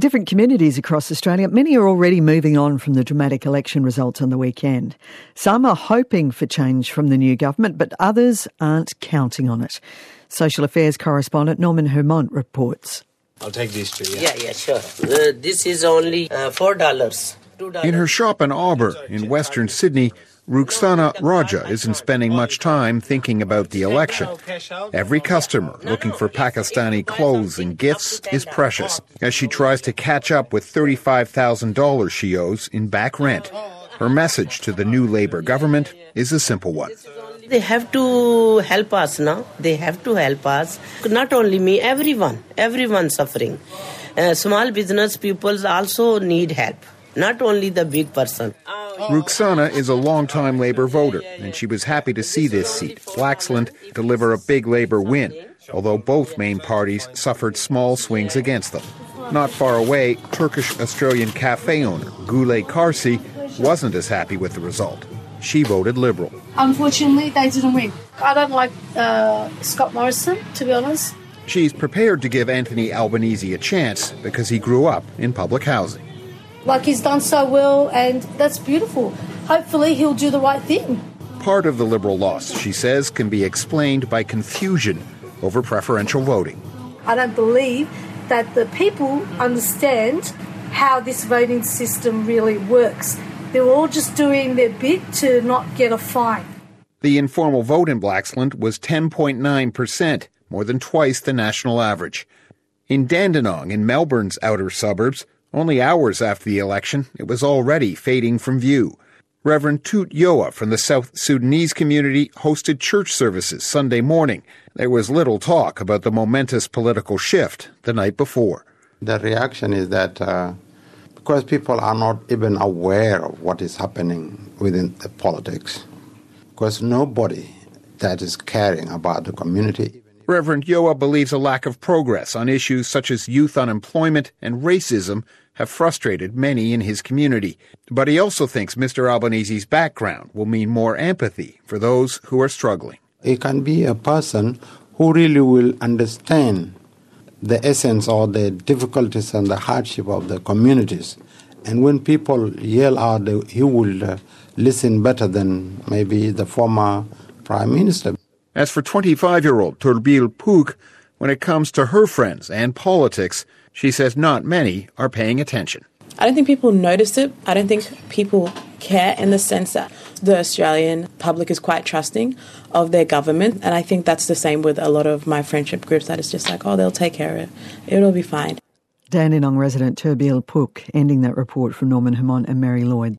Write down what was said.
different communities across Australia, many are already moving on from the dramatic election results on the weekend. Some are hoping for change from the new government, but others aren't counting on it. Social Affairs correspondent Norman Hermont reports. I'll take these two, Yeah, sure. This is only $4. $2. In her shop in Auburn, in Western Sydney, Rukhsana Raja isn't spending much time thinking about the election. Every customer looking for Pakistani clothes and gifts is precious as she tries to catch up with $35,000 she owes in back rent. Her message to the new Labour government is a simple one. They have to help us now. They have to help us. Not only me, everyone suffering. Small business people also need help. Not only the big person. Rukhsana is a long-time Labour voter, and she was happy to see this seat, Flaxland, deliver a big Labour win, although both main parties suffered small swings against them. Not far away, Turkish-Australian cafe owner Gule Karsi wasn't as happy with the result. She voted Liberal. Unfortunately, they didn't win. I don't like Scott Morrison, to be honest. She's prepared to give Anthony Albanese a chance because he grew up in public housing. He's done so well, and that's beautiful. Hopefully he'll do the right thing. Part of the Liberal loss, she says, can be explained by confusion over preferential voting. I don't believe that the people understand how this voting system really works. They're all just doing their bit to not get a fine. The informal vote in Flaxland was 10.9%, more than twice the national average. In Dandenong, in Melbourne's outer suburbs, only hours after the election, it was already fading from view. Reverend Tut Yoa from the South Sudanese community hosted church services Sunday morning. There was little talk about the momentous political shift the night before. The reaction is that because people are not even aware of what is happening within the politics, because nobody that is caring about the community. Reverend Yoa believes a lack of progress on issues such as youth unemployment and racism have frustrated many in his community. But he also thinks Mr. Albanese's background will mean more empathy for those who are struggling. He can be a person who really will understand the essence or the difficulties and the hardship of the communities. And when people yell out, he will listen better than maybe the former Prime Minister. As for 25-year-old Turbil Puk, when it comes to her friends and politics, she says not many are paying attention. I don't think people notice it. I don't think people care in the sense that the Australian public is quite trusting of their government. And I think that's the same with a lot of my friendship groups, that it's just like, oh, they'll take care of it. It'll be fine. Dandenong resident Turbil Puk ending that report from Norman Hermont and Mary Lloyd.